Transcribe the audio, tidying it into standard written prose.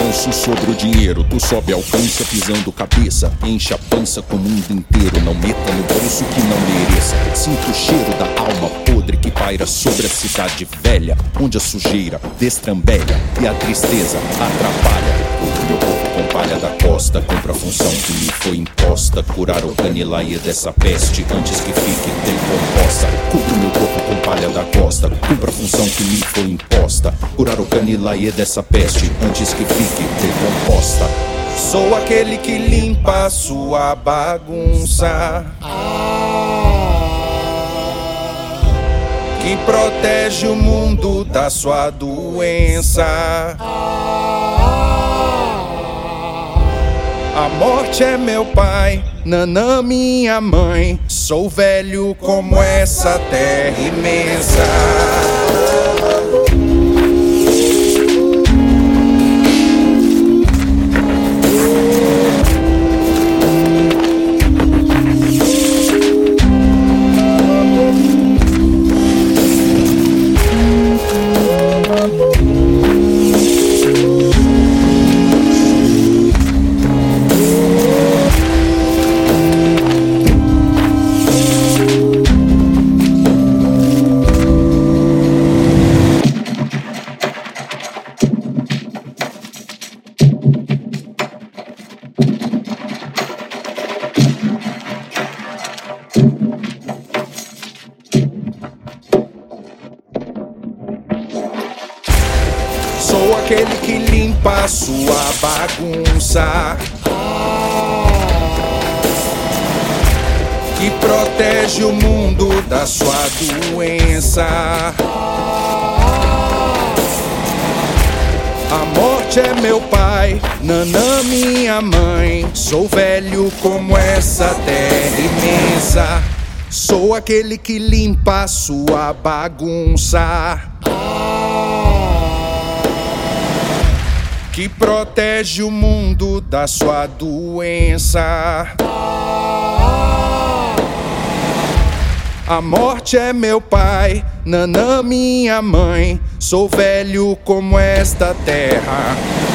avanço sobre o dinheiro. Tu sobe, alcança, pisando cabeça. Enche a pança com o mundo inteiro. Não meta no bolso que não mereça. Sinto o cheiro da alma podre que paira sobre a cidade velha, onde a sujeira destrambelha e a tristeza atrapalha. Cubro meu corpo com palha da costa, cumpra a função que me foi imposta. Curar o canilaia dessa peste antes que fique decomposta. Cubro meu corpo com palha da costa, cumpra a função que me foi imposta. Curar o canilaia dessa peste antes que fique decomposta. Sou aquele que limpa a sua bagunça, que protege o mundo da sua doença. A morte é meu pai, Nanã minha mãe. Sou velho como essa terra imensa. Sou aquele que limpa a sua bagunça, que protege o mundo da sua doença. A morte é meu pai, Nanã minha mãe. Sou velho como essa terra imensa. Sou aquele que limpa a sua bagunça, que protege o mundo da sua doença. A morte é meu pai, Nanã minha mãe. Sou velho como esta terra.